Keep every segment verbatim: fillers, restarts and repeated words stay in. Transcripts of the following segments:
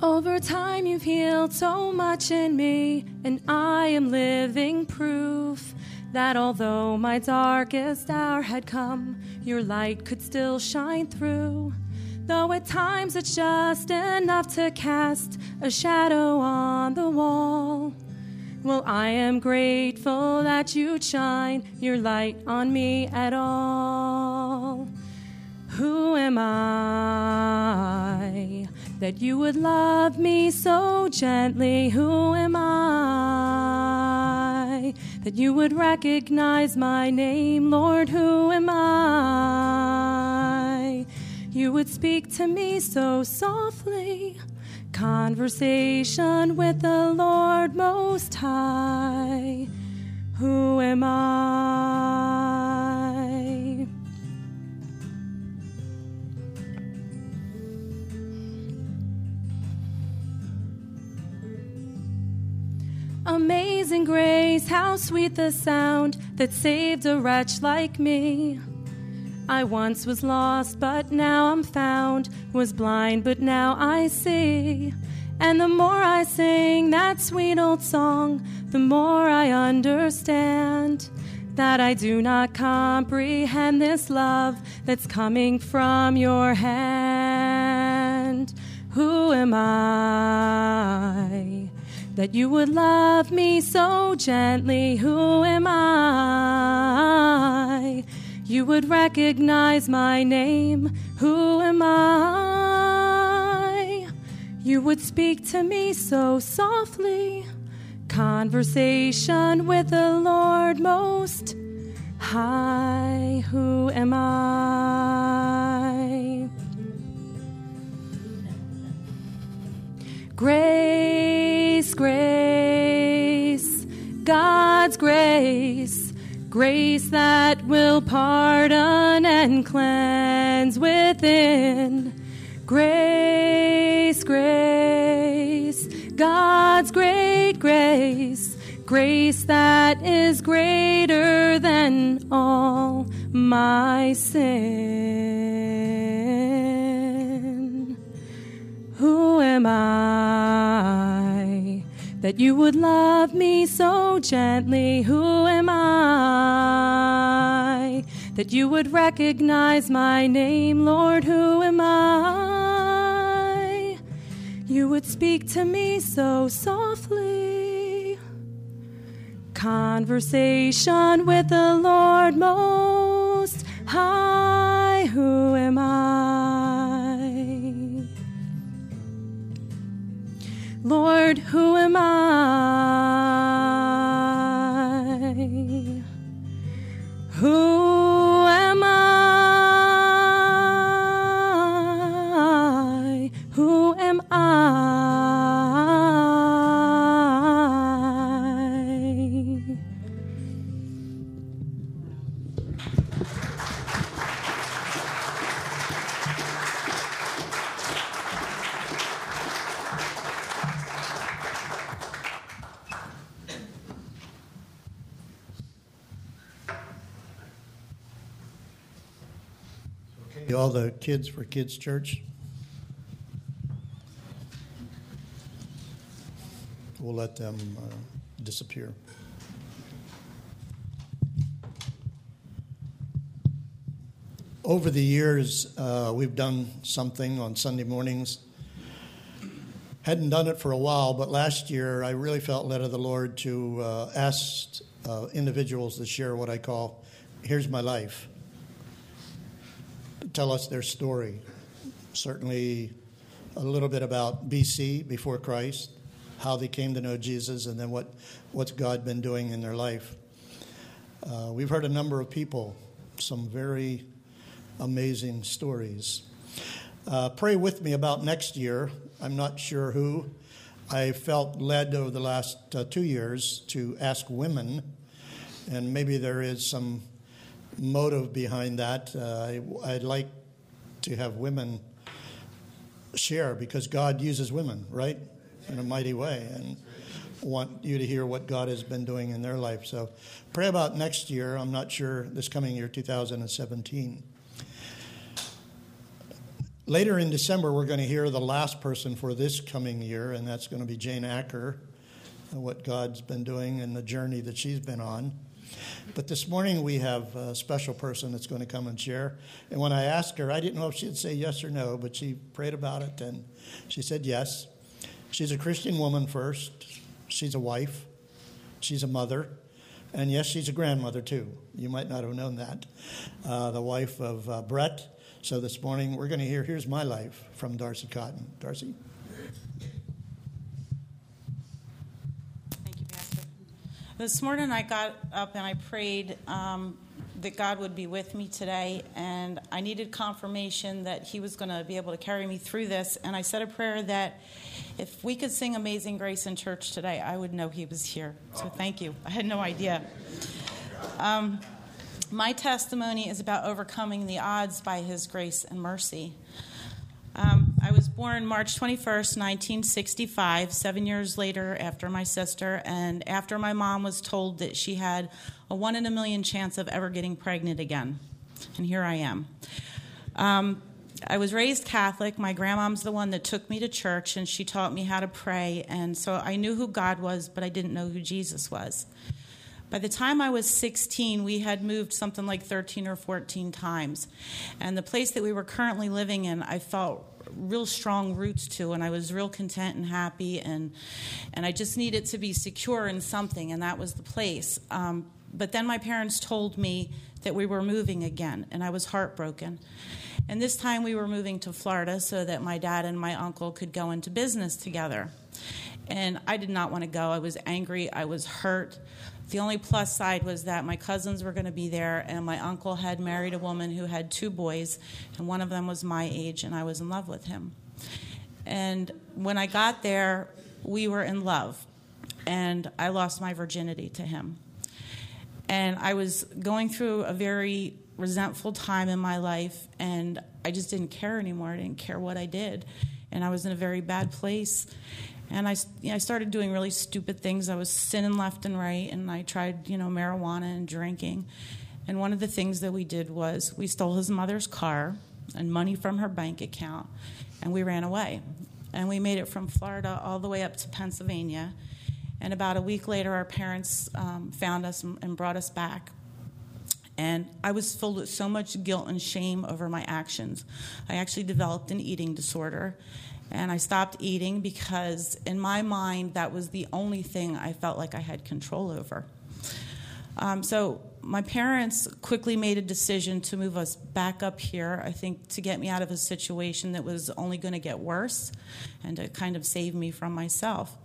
Over time you've healed so much in me, and I am living proof that although my darkest hour had come, your light could still shine through. Though at times it's just enough to cast a shadow on the wall. Well, I am grateful that you'd shine your light on me at all. Who am I that you would love me so gently? Who am I that you would recognize my name? Lord, who am I? You would speak to me so softly. Conversation with the Lord Most High. Who am I? Amazing grace, how sweet the sound that saved a wretch like me. I once was lost, but now I'm found, was blind, but now I see. And the more I sing that sweet old song, the more I understand that I do not comprehend this love that's coming from your hand. Who am I that you would love me so gently? Who am I? You would recognize my name. Who am I? You would speak to me so softly. Conversation with the Lord Most High. Who am I? Grace, grace, God's grace. Grace that will pardon and cleanse within. Grace, grace, God's great grace. Grace that is greater than all my sin. Who am I that you would love me so gently? Who am I that you would recognize my name? Lord, who am I? You would speak to me so softly. Conversation with the Lord Most High. Who am I? Lord, who am I? Who am I? Who am I? All the kids for Kids Church. We'll let them uh, disappear. Over the years, uh, we've done something on Sunday mornings. Hadn't done it for a while, but last year I really felt led of the Lord to uh, ask uh, individuals to share what I call, here's my life. Tell us their story. Certainly a little bit about B C, before Christ, how they came to know Jesus, and then what, what's God been doing in their life. Uh, we've heard a number of people, some very amazing stories. Uh, pray with me about next year. I'm not sure who. I felt led over the last uh, two years to ask women, and maybe there is some motive behind that. Uh, I, I'd like to have women share, because God uses women, right, in a mighty way, and want you to hear what God has been doing in their life. So pray about next year. I'm not sure, this coming year, two thousand seventeen. Later in December, we're going to hear the last person for this coming year, and that's going to be Jane Acker, and what God's been doing and the journey that she's been on. But this morning we have a special person that's going to come and share. And when I asked her, I didn't know if she'd say yes or no, but she prayed about it, and she said yes. She's a Christian woman first. She's a wife. She's a mother. And yes, she's a grandmother, too. You might not have known that. Uh, the wife of uh, Brett. So this morning we're going to hear Here's My Life from Darcy Cotton. Darcy? Thank you, Pastor. This morning I got up and I prayed um, that God would be with me today, and I needed confirmation that he was going to be able to carry me through this. And I said a prayer that if we could sing Amazing Grace in church today, I would know he was here. So thank you. I had no idea. Um, my testimony is about overcoming the odds by his grace and mercy. Um, I was born March twenty-first, nineteen sixty-five, seven years later after my sister, and after my mom was told that she had a one in a million chance of ever getting pregnant again. And here I am. Um, I was raised Catholic. My grandmom's the one that took me to church, and she taught me how to pray. And so I knew who God was, but I didn't know who Jesus was. By the time I was sixteen, we had moved something like thirteen or fourteen times. And the place that we were currently living in, I felt real strong roots to, and I was real content and happy, and and I just needed to be secure in something, and that was the place. Um, but then my parents told me that we were moving again, and I was heartbroken. And this time we were moving to Florida so that my dad and my uncle could go into business together. And I did not want to go. I was angry. I was hurt. The only plus side was that my cousins were going to be there, and my uncle had married a woman who had two boys, and one of them was my age, and I was in love with him. And when I got there, we were in love, and I lost my virginity to him. And I was going through a very resentful time in my life, and I just didn't care anymore. I didn't care what I did, and I was in a very bad place. And I, you know, I started doing really stupid things. I was sinning left and right, and I tried, you know, marijuana and drinking. And one of the things that we did was we stole his mother's car and money from her bank account, and we ran away. And we made it from Florida all the way up to Pennsylvania. And about a week later, our parents um, found us and brought us back. And I was filled with so much guilt and shame over my actions. I actually developed an eating disorder. And I stopped eating because in my mind, that was the only thing I felt like I had control over. Um, so my parents quickly made a decision to move us back up here, I think, to get me out of a situation that was only going to get worse and to kind of save me from myself.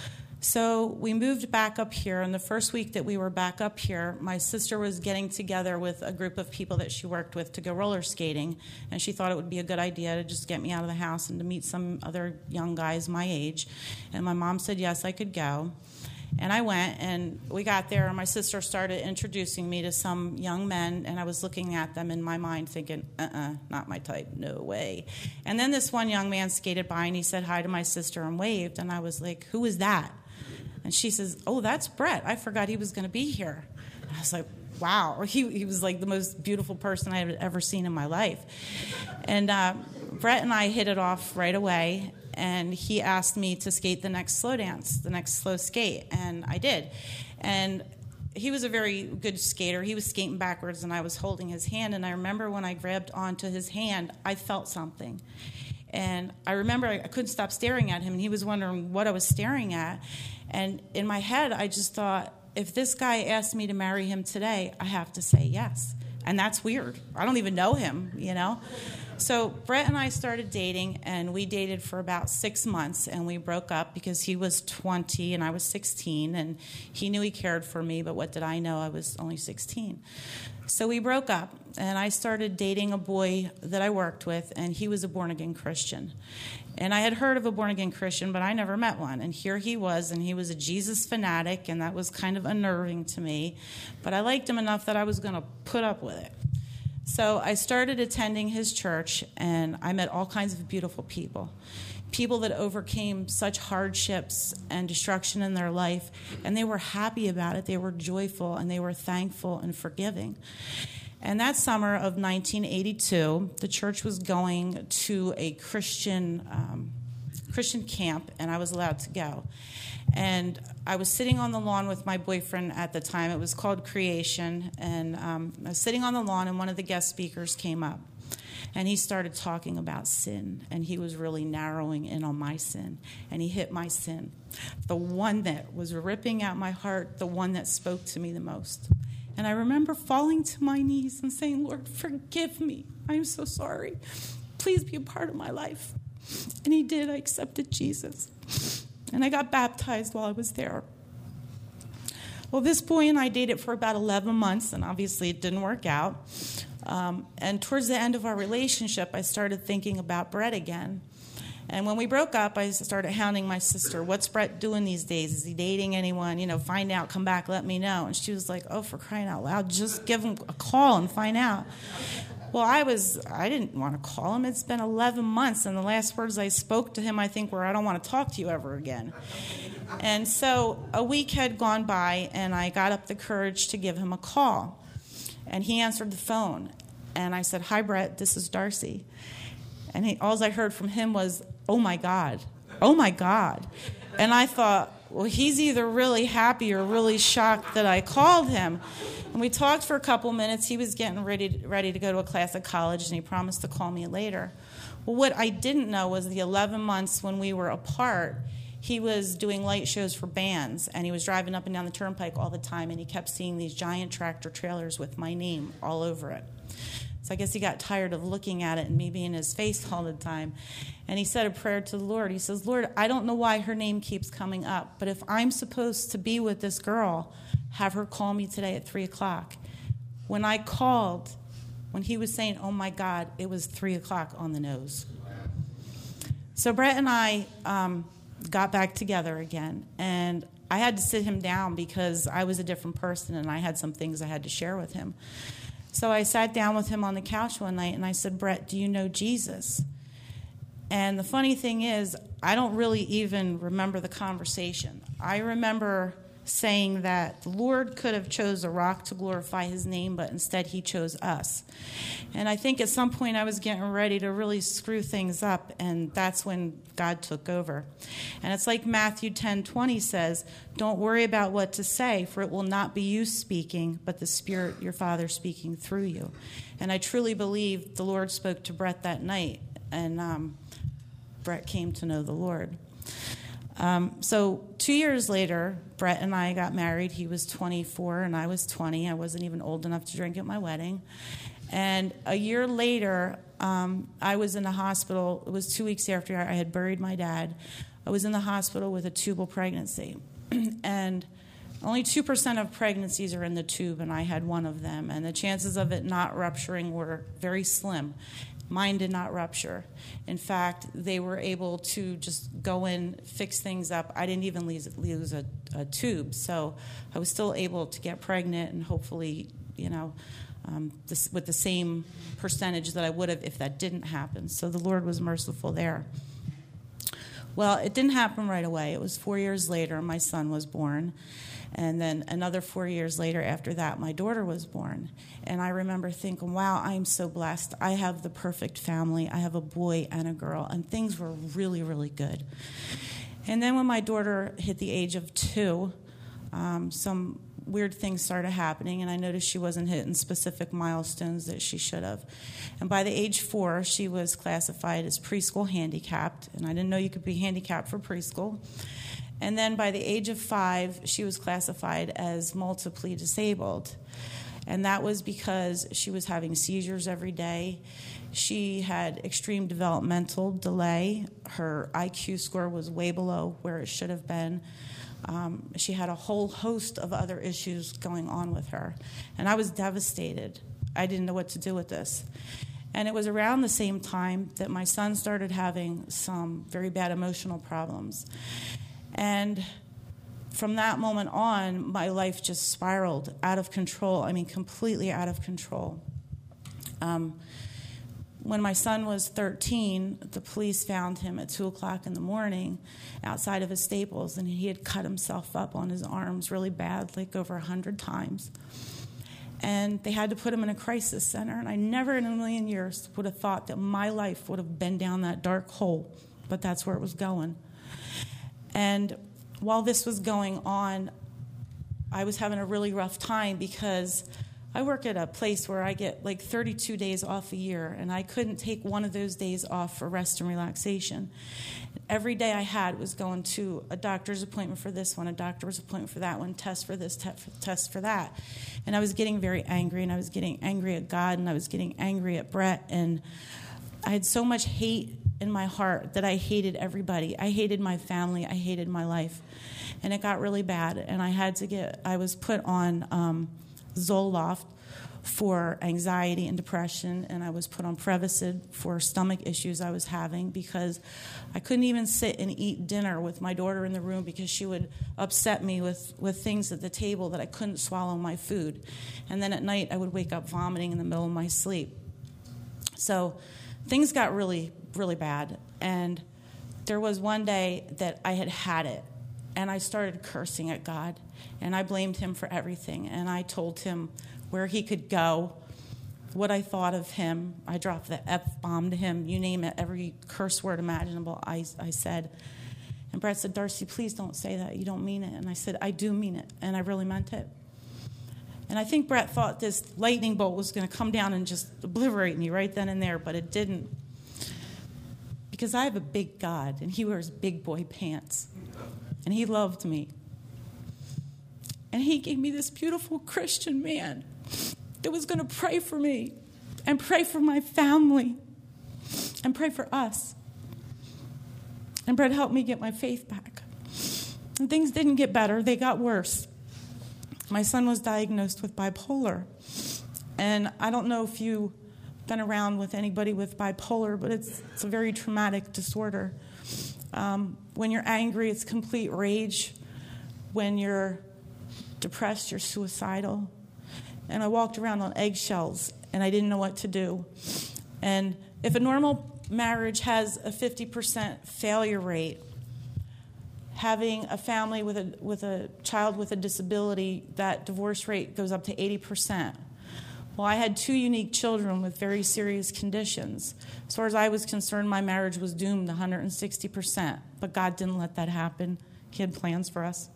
So we moved back up here, and the first week that we were back up here, my sister was getting together with a group of people that she worked with to go roller skating, and she thought it would be a good idea to just get me out of the house and to meet some other young guys my age. And my mom said, yes, I could go. And I went, and we got there, and my sister started introducing me to some young men, and I was looking at them in my mind thinking, uh-uh, not my type, no way. And then this one young man skated by, and he said hi to my sister and waved, and I was like, who is that? And she says, oh, that's Brett. I forgot he was going to be here. And I was like, wow. He, he was like the most beautiful person I had ever seen in my life. And uh, Brett and I hit it off right away, and he asked me to skate the next slow dance, the next slow skate, and I did. And he was a very good skater. He was skating backwards, and I was holding his hand, and I remember when I grabbed onto his hand, I felt something. And I remember I couldn't stop staring at him, and he was wondering what I was staring at. And in my head, I just thought, if this guy asked me to marry him today, I have to say yes. And that's weird. I don't even know him, you know? So Brett and I started dating, and we dated for about six months, and we broke up because he was twenty and I was sixteen, and he knew he cared for me, but what did I know? I was only sixteen. So we broke up, and I started dating a boy that I worked with, and he was a born-again Christian. And I had heard of a born-again Christian, but I never met one. And here he was, and he was a Jesus fanatic, and that was kind of unnerving to me. But I liked him enough that I was going to put up with it. So I started attending his church, and I met all kinds of beautiful people. People that overcame such hardships and destruction in their life, and they were happy about it. They were joyful, and they were thankful and forgiving. And that summer of nineteen eighty-two, the church was going to a Christian um, Christian camp, and I was allowed to go. And I was sitting on the lawn with my boyfriend at the time. It was called Creation. And um, I was sitting on the lawn, and one of the guest speakers came up. And he started talking about sin. And he was really narrowing in on my sin. And he hit my sin. The one that was ripping out my heart, the one that spoke to me the most. And I remember falling to my knees and saying, Lord, forgive me. I'm so sorry. Please be a part of my life. And he did. I accepted Jesus. And I got baptized while I was there. Well, this boy and I dated for about eleven months, and obviously it didn't work out. Um, and towards the end of our relationship, I started thinking about Brett again. And when we broke up, I started hounding my sister. What's Brett doing these days? Is he dating anyone? You know, find out, come back, let me know. And she was like, oh, for crying out loud, just give him a call and find out. Well, I was, I didn't want to call him. It's been eleven months, and the last words I spoke to him, I think, were, I don't want to talk to you ever again. And so a week had gone by, and I got up the courage to give him a call. And he answered the phone. And I said, hi, Brett, this is Darcy. And he, all I heard from him was, oh, my God, oh, my God. And I thought, well, he's either really happy or really shocked that I called him. And we talked for a couple minutes. He was getting ready ready to go to a class at college, and he promised to call me later. Well, what I didn't know was the eleven months when we were apart, he was doing light shows for bands, and he was driving up and down the turnpike all the time, and he kept seeing these giant tractor trailers with my name all over it. So I guess he got tired of looking at it and me being in his face all the time. And he said a prayer to the Lord. He says, Lord, I don't know why her name keeps coming up, but if I'm supposed to be with this girl, have her call me today at three o'clock. When I called, when he was saying, oh, my God, it was three o'clock on the nose. So Brett and I um, got back together again, and I had to sit him down because I was a different person, and I had some things I had to share with him. So I sat down with him on the couch one night, and I said, Brett, do you know Jesus? And the funny thing is, I don't really even remember the conversation. I remember saying that the Lord could have chose a rock to glorify his name, but instead he chose us. And I think at some point I was getting ready to really screw things up, and that's when God took over. And it's like Matthew ten twenty says, don't worry about what to say, for it will not be you speaking, but the Spirit, your Father, speaking through you. And I truly believe the Lord spoke to Brett that night, and um, Brett came to know the Lord. Um, so two years later, Brett and I got married. He was twenty-four and I was twenty. I wasn't even old enough to drink at my wedding. And a year later, um, I was in the hospital. It was two weeks after I had buried my dad. I was in the hospital with a tubal pregnancy. And only two percent of pregnancies are in the tube, and I had one of them. And the chances of it not rupturing were very slim. Mine did not rupture. In fact, they were able to just go in, fix things up. I didn't even lose, lose a, a tube, so I was still able to get pregnant and hopefully, you know, um, this, with the same percentage that I would have if that didn't happen. So the Lord was merciful there. Well, it didn't happen right away. It was four years later, my son was born. And then another four years later after that, my daughter was born. And I remember thinking, wow, I'm so blessed. I have the perfect family. I have a boy and a girl. And things were really, really good. And then when my daughter hit the age of two, um, some weird things started happening. And I noticed she wasn't hitting specific milestones that she should have. And by the age four, she was classified as preschool handicapped. And I didn't know you could be handicapped for preschool. And then by the age of five, she was classified as multiply disabled. And that was because she was having seizures every day. She had extreme developmental delay. Her I Q score was way below where it should have been. Um, she had a whole host of other issues going on with her. And I was devastated. I didn't know what to do with this. And it was around the same time that my son started having some very bad emotional problems. And from that moment on, my life just spiraled out of control. I mean, completely out of control. Um, when my son was thirteen, the police found him at two o'clock in the morning outside of his Staples, and he had cut himself up on his arms really bad, like over a hundred times. And they had to put him in a crisis center. And I never in a million years would have thought that my life would have been down that dark hole. But that's where it was going. And while this was going on, I was having a really rough time because I work at a place where I get like thirty-two days off a year, and I couldn't take one of those days off for rest and relaxation. Every day I had was going to a doctor's appointment for this one, a doctor's appointment for that one, test for this, te- test for that. And I was getting very angry, and I was getting angry at God, and I was getting angry at Brett, and I had so much hate in my heart that I hated everybody. I hated my family. I hated my life. And it got really bad, and I had to get, I was put on um, Zoloft for anxiety and depression, and I was put on Prevacid for stomach issues I was having because I couldn't even sit and eat dinner with my daughter in the room because she would upset me with, with things at the table that I couldn't swallow my food. And then at night I would wake up vomiting in the middle of my sleep. So things got really, really bad. And there was one day that I had had it, and I started cursing at God, and I blamed him for everything, and I told him where he could go, what I thought of him. I dropped the F-bomb to him, you name it, every curse word imaginable I, I said. And Brett said, Darcy, please don't say that. You don't mean it. And I said, I do mean it, and I really meant it. And I think Brett thought this lightning bolt was going to come down and just obliterate me right then and there, but it didn't. Because I have a big God, and he wears big boy pants. And he loved me. And he gave me this beautiful Christian man that was going to pray for me and pray for my family and pray for us. And Brett helped me get my faith back. And things didn't get better. They got worse. My son was diagnosed with bipolar. And I don't know if you've been around with anybody with bipolar, but it's, it's a very traumatic disorder. Um, when you're angry, it's complete rage. When you're depressed, you're suicidal. And I walked around on eggshells, and I didn't know what to do. And if a normal marriage has a fifty percent failure rate, having a family with a with a child with a disability, that divorce rate goes up to eighty percent. Well, I had two unique children with very serious conditions. As far as I was concerned, my marriage was doomed one hundred sixty percent. But God didn't let that happen. He had plans for us.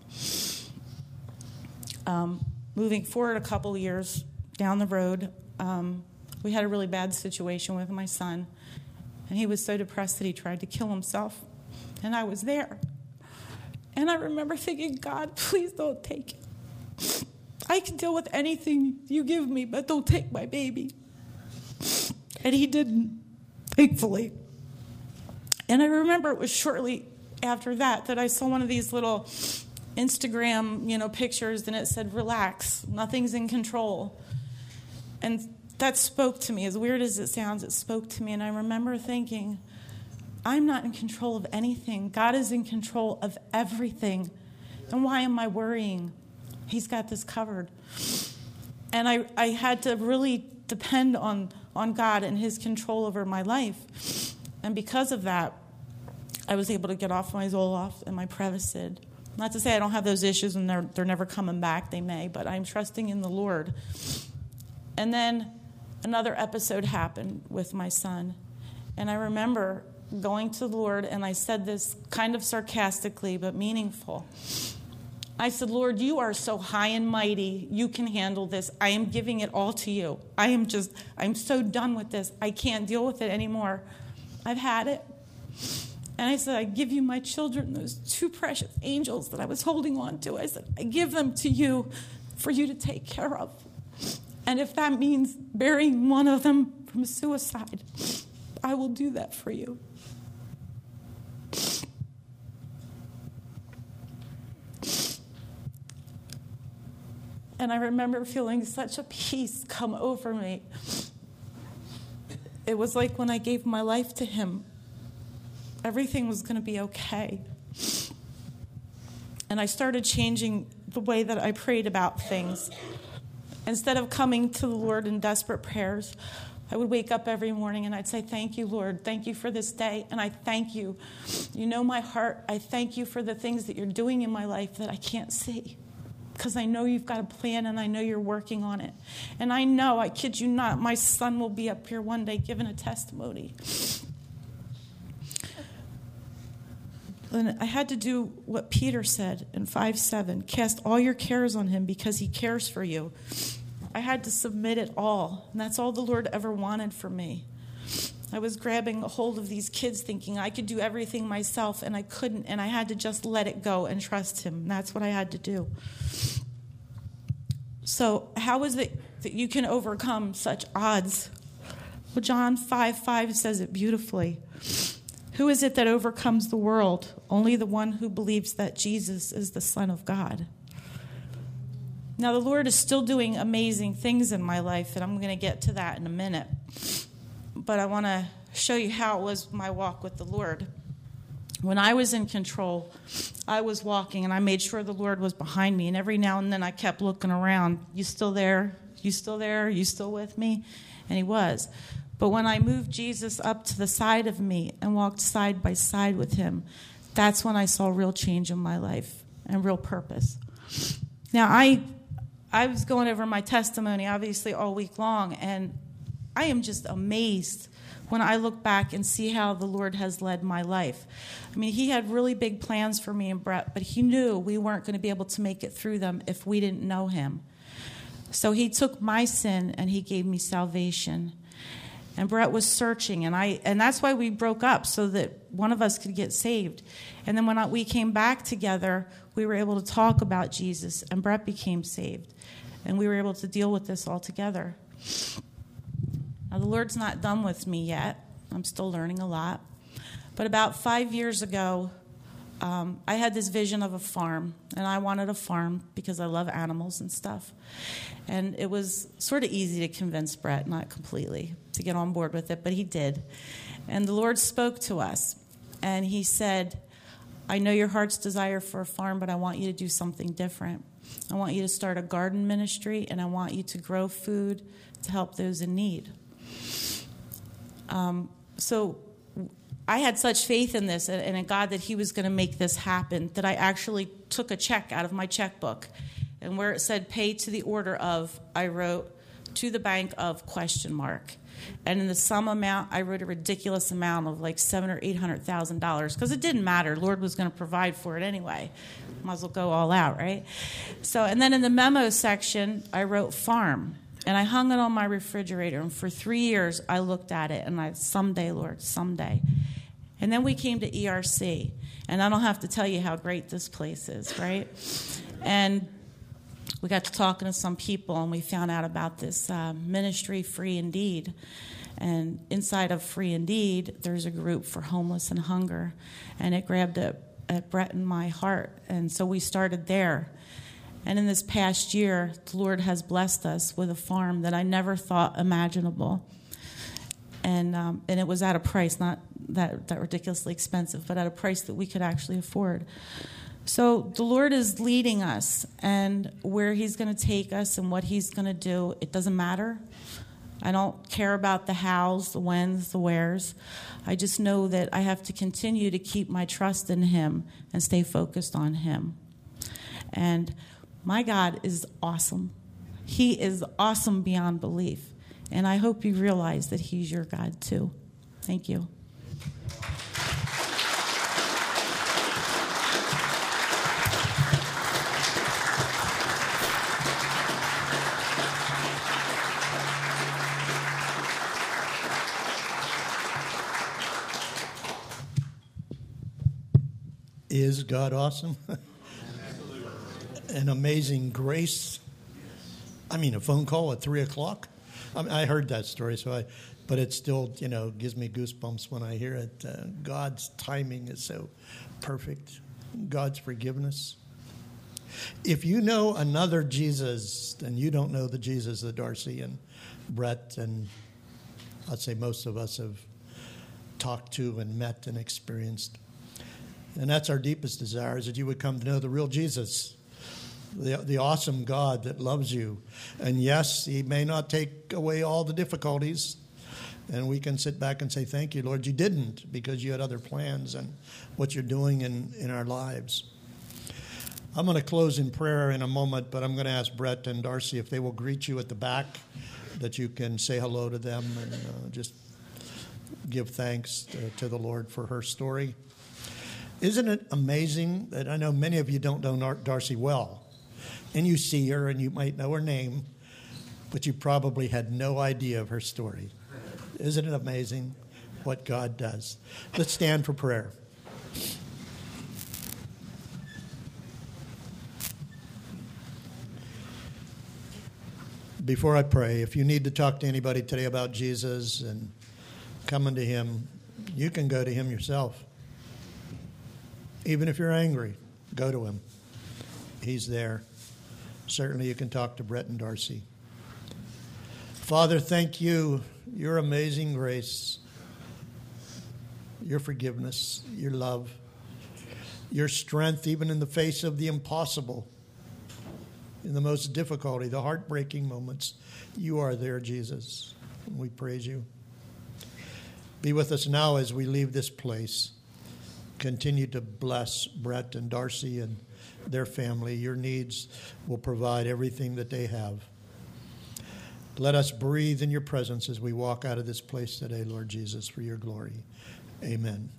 Um, moving forward a couple years down the road, um, we had a really bad situation with my son. And he was so depressed that he tried to kill himself. And I was there. And I remember thinking, God, please don't take it. I can deal with anything you give me, but don't take my baby. And he didn't, thankfully. And I remember it was shortly after that that I saw one of these little Instagram, you know, pictures, and it said, relax, nothing's in control. And that spoke to me. As weird as it sounds, it spoke to me. And I remember thinking, I'm not in control of anything. God is in control of everything. And why am I worrying? He's got this covered. And I, I had to really depend on, on God and his control over my life. And because of that, I was able to get off my Zoloft and my Prevacid. Not to say I don't have those issues and they're, they're never coming back. They may, but I'm trusting in the Lord. And then another episode happened with my son. And I remember going to the Lord, and I said this kind of sarcastically but meaningful. I said, Lord, you are so high and mighty. You can handle this. I am giving it all to you. I am just, I'm so done with this. I can't deal with it anymore. I've had it. And I said, I give you my children, those two precious angels that I was holding on to. I said, I give them to you for you to take care of. And if that means burying one of them from suicide, I will do that for you. And I remember feeling such a peace come over me. It was like when I gave my life to him, everything was going to be okay. And I started changing the way that I prayed about things. Instead of coming to the Lord in desperate prayers, I would wake up every morning and I'd say, thank you, Lord. Thank you for this day. And I thank you. You know my heart. I thank you for the things that you're doing in my life that I can't see. because I know you've got a plan and I know you're working on it. And I know, I kid you not, my son will be up here one day giving a testimony. And I had to do what Peter said in five seven, cast all your cares on him because he cares for you. I had to submit it all, and that's all the Lord ever wanted for me. I was grabbing a hold of these kids thinking I could do everything myself, and I couldn't, and I had to just let it go and trust him. That's what I had to do. So how is it that you can overcome such odds? Well, John five five says it beautifully. Who is it that overcomes the world? Only the one who believes that Jesus is the Son of God. Now, the Lord is still doing amazing things in my life, and I'm going to get to that in a minute. But I want to show you how it was my walk with the Lord. When I was in control, I was walking, and I made sure the Lord was behind me. And every now and then I kept looking around. You still there? You still there? You still with me? And he was. But when I moved Jesus up to the side of me and walked side by side with him, that's when I saw real change in my life and real purpose. Now, I I was going over my testimony, obviously, all week long, and I am just amazed when I look back and see how the Lord has led my life. I mean, he had really big plans for me and Brett, but he knew we weren't going to be able to make it through them if we didn't know him. So he took my sin and he gave me salvation. And Brett was searching, and I, and that's why we broke up, so that one of us could get saved. And then when I, we came back together, we were able to talk about Jesus, and Brett became saved. And we were able to deal with this all together. Now, the Lord's not done with me yet. I'm still learning a lot. But about five years ago, um, I had this vision of a farm, and I wanted a farm because I love animals and stuff. And it was sort of easy to convince Brett, not completely, to get on board with it, but he did. And the Lord spoke to us, and he said, I know your heart's desire for a farm, but I want you to do something different. I want you to start a garden ministry, and I want you to grow food to help those in need. Um, so I had such faith in this and in God that he was going to make this happen that I actually took a check out of my checkbook. And where it said pay to the order of, I wrote to the bank of question mark. And in the sum amount, I wrote a ridiculous amount of like seven or eight hundred thousand dollars because it didn't matter. Lord was going to provide for it anyway. Might as well go all out, right? So, and then in the memo section, I wrote farm. And I hung it on my refrigerator. And for three years, I looked at it. And I, someday, Lord, someday. And then we came to E R C. And I don't have to tell you how great this place is, right? And we got to talking to some people, and we found out about this uh, ministry, Free Indeed. And inside of Free Indeed, there's a group for homeless and hunger. And it grabbed at, at Brett and my heart. And so we started there. And in this past year, the Lord has blessed us with a farm that I never thought imaginable. And um, and it was at a price, not that, that ridiculously expensive, but at a price that we could actually afford. So the Lord is leading us, and where he's going to take us and what he's going to do, it doesn't matter. I don't care about the hows, the whens, the wheres. I just know that I have to continue to keep my trust in him and stay focused on him. And my God is awesome. He is awesome beyond belief. And I hope you realize that he's your God too. Thank you. Is God awesome? An amazing grace. I mean, a phone call at three o'clock. I mean, I heard that story, so I, but it still, you know, gives me goosebumps when I hear it. Uh, God's timing is so perfect. God's forgiveness. If you know another Jesus, then you don't know the Jesus that Darcy and Brett and I'd say most of us have talked to and met and experienced. And that's our deepest desire, is that you would come to know the real Jesus, the, the awesome God that loves you. And yes, he may not take away all the difficulties, and we can sit back and say, thank you, Lord, you didn't, because you had other plans and what you're doing in, in our lives. I'm going to close in prayer in a moment, but I'm going to ask Brett and Darcy if they will greet you at the back, that you can say hello to them and uh, just give thanks to, to the Lord for her story. Isn't it amazing that I know many of you don't know Darcy well, and you see her and you might know her name, but you probably had no idea of her story. Isn't it amazing what God does? Let's stand for prayer. Before I pray, if you need to talk to anybody today about Jesus and coming to him, you can go to him yourself. Even if you're angry, go to him. He's there. Certainly you can talk to Brett and Darcy. Father, thank you. Your amazing grace, your forgiveness, your love, your strength, even in the face of the impossible, in the most difficulty, the heartbreaking moments. You are there, Jesus. And we praise you. Be with us now as we leave this place. Continue to bless Brett and Darcy and their family. Your needs will provide everything that they have. Let us breathe in your presence as we walk out of this place today, Lord Jesus, for your glory. Amen.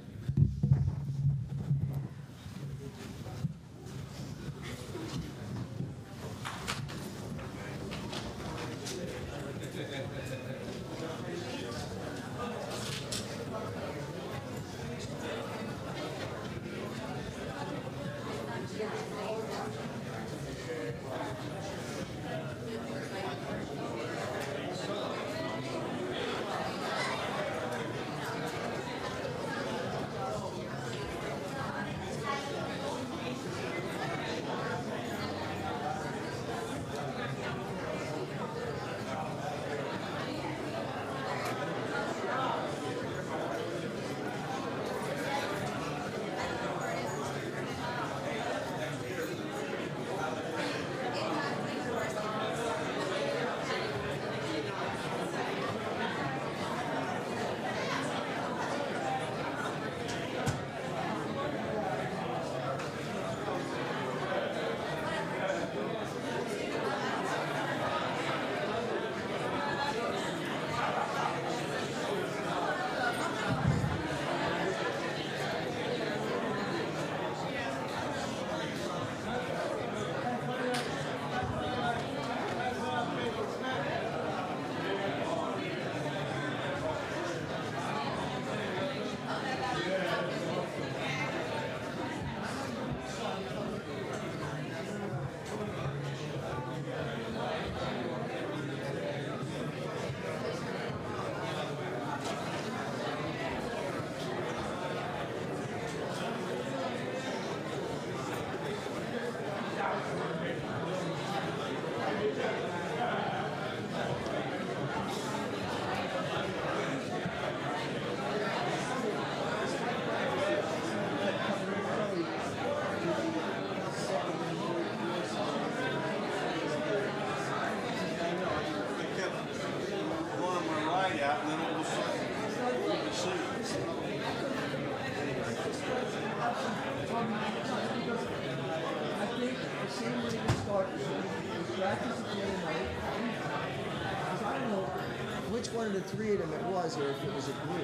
One of the three of them it was, or if it was a group.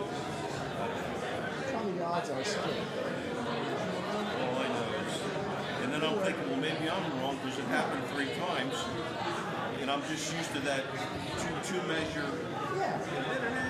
Tell me the odds are split. All I know is, and then I'm thinking, well, maybe I'm wrong because it happened three times, and I'm just used to that two two measure. Yeah.